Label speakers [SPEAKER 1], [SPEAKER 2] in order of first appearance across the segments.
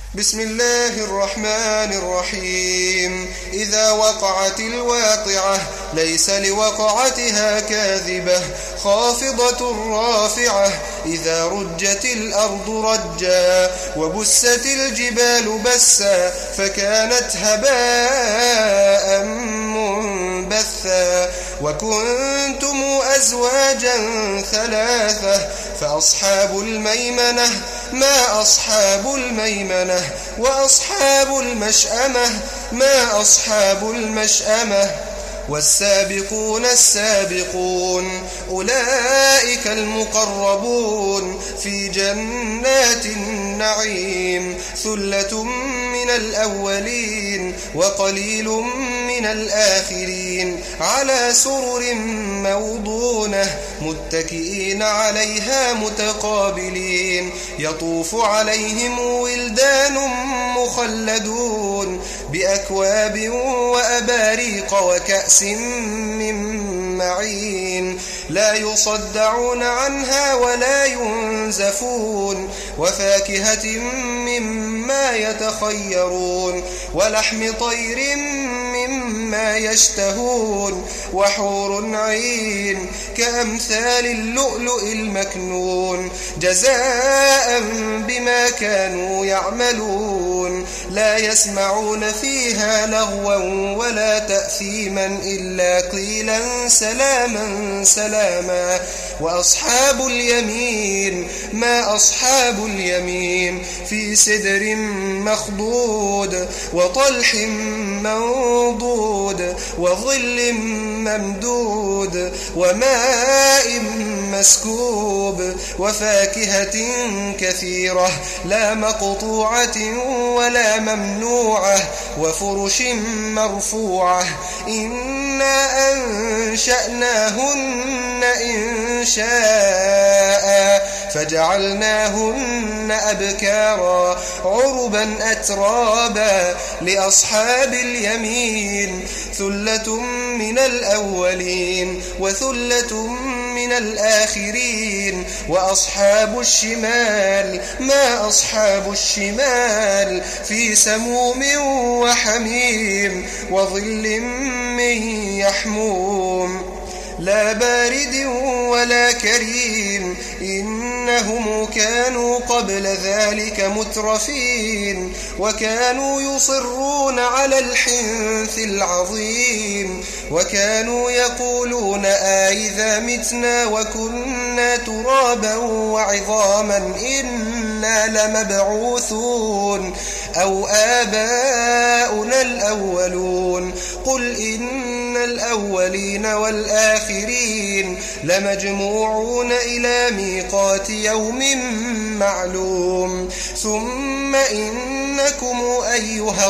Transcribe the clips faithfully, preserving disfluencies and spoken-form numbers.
[SPEAKER 1] بسم الله الرحمن الرحيم. إذا وقعت الواقعة ليس لوقعتها كاذبة خافضة رافعة. إذا رجت الأرض رجا وبست الجبال بسا فكانت هباء منبثا. وكنتم أزواجا ثلاثة فأصحاب الميمنة ما أصحاب الميمنة. وأصحاب المشأمة ما أصحاب المشأمة. والسابقون السابقون أولئك المقربون في جنات النعيم. ثلة من الأولين وقليل من الآخرين على سرر موضونة متكئين عليها متقابلين. يطوف عليهم ولدان مخلدون بأكواب وأباريق وكأس من معين لا يصدعون عنها ولا ينزفون. وفاكهة مما يتخيرون ولحم طير مما يشتهون. وحور عين كأمثال اللؤلؤ المكنون جزاء بما كانوا يعملون. لا يسمعون فيها لغوا ولا تأثيما إلا قيلا سلاما سلاما. وأصحاب اليمين ما أصحاب اليمين في سدر مخضود وطلح منضود وظل ممدود وماء مسكوب. وفاكهة كثيرة لا مقطوعة ولا ممنوعة. وفرش مرفوعة إنا أنشأناهن إنشاء فجعلناهن أبكارا عربا أترابا. لأصحاب اليمين ثلة من الأولين وثلة من الآخرين. وأصحاب الشمال ما أصحاب الشمال في سموم وحميم وظل من يحموم لا بارد ولا كريم. إنهم كانوا قبل ذلك مترفين وكانوا يصرون على الحنث العظيم. وكانوا يقولون آئذا متنا وكنا ترابا وعظاما إنا لمبعوثون أو آباؤنا الأولون. قل إن الأولين والآخرين لمجموعون إلى ميقات يوم معلوم. ثم إنكم أيها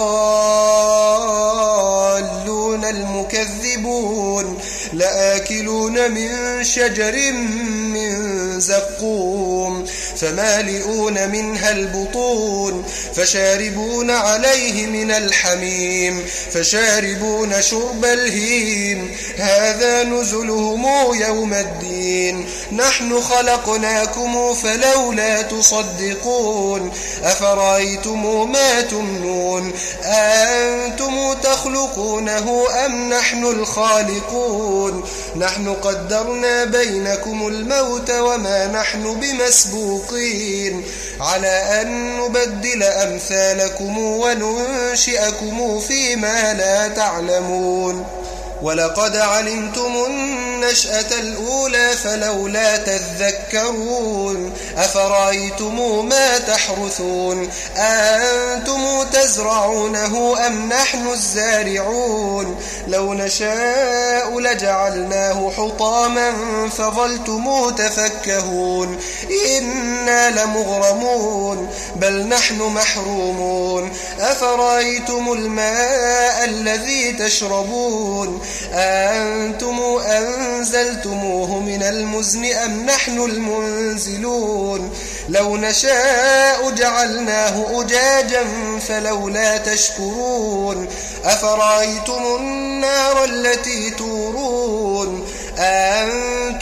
[SPEAKER 1] الضالون المكذبون لآكلون من شجر من زقوم فمالئون منها البطون فشاربون عليه من الحميم فشاربون شرب الهيم. هذا نزلهم يوم الدين. نحن خلقناكم فلولا تصدقون. أفرأيتم ما تمنون أنتم تخلقونه أم نحن الخالقون. نحن قدرنا بينكم الموت وما نحن بمسبوقين على أن نبدل أمثالكم وننشئكم فيما لا تعلمون. ولقد علمتم النشأة الأولى فلولا تذكرون. أفرأيتم ما تحرثون أنتم تزرعونه أم نحن الزارعون. لو نشاء لجعلناه حطاما فظلتم تفكهون. إنا لمغرمون بل نحن محرومون. أفرأيتم الماء الذي تشربون أنتم أنزلتموه من المزن أم نحن المنزلون. لو نشاء جعلناه أجاجا فلولا تشكرون. أفرأيتم النار التي تورون أنتم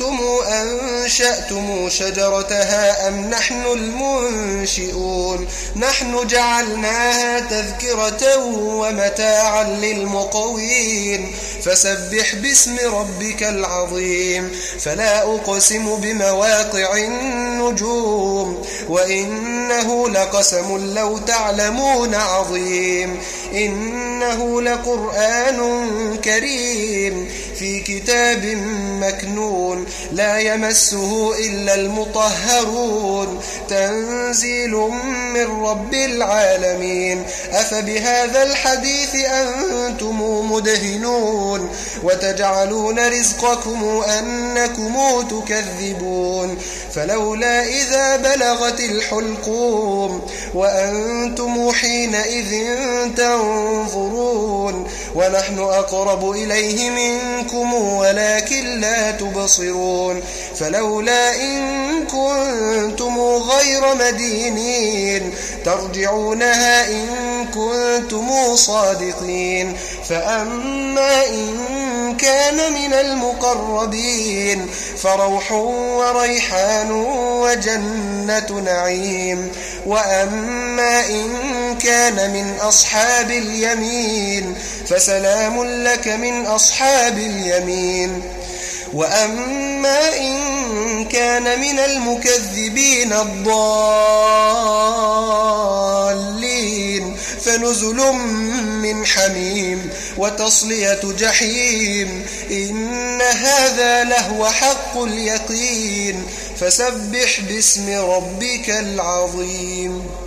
[SPEAKER 1] أنشأتم شجرتها أم نحن المنشئون نحن جعلناها تذكرة ومتاعا للمقوين فسبح باسم ربك العظيم فلا أقسم بمواقع النجوم وإنه لقسم لو تعلمون عظيم إنه لقرآن كريم في كتاب مكنون لا يمسه إلا المطهرون تنزيل من رب العالمين أفبهذا الحديث أنتم مدهنون وتجعلون رزقكم أنكم تكذبون فلولا إذا بلغت الحلقوم وأنتم حينئذ تنظرون ونحن أقرب إليه منكم ولكن لا تبصرون فلولا إن كنتم غير مدينين ترجعونها إن كنتم صادقين فأما إن كان من المقربين فروح وريحان وجنة نعيم وأما إن كان من أصحاب اليمين فسلام لك من أصحاب اليمين وأما إن كان من المكذبين الضالين فنزل من حميم وتصلية جحيم إن هذا لهو حق اليقين فسبح باسم ربك العظيم.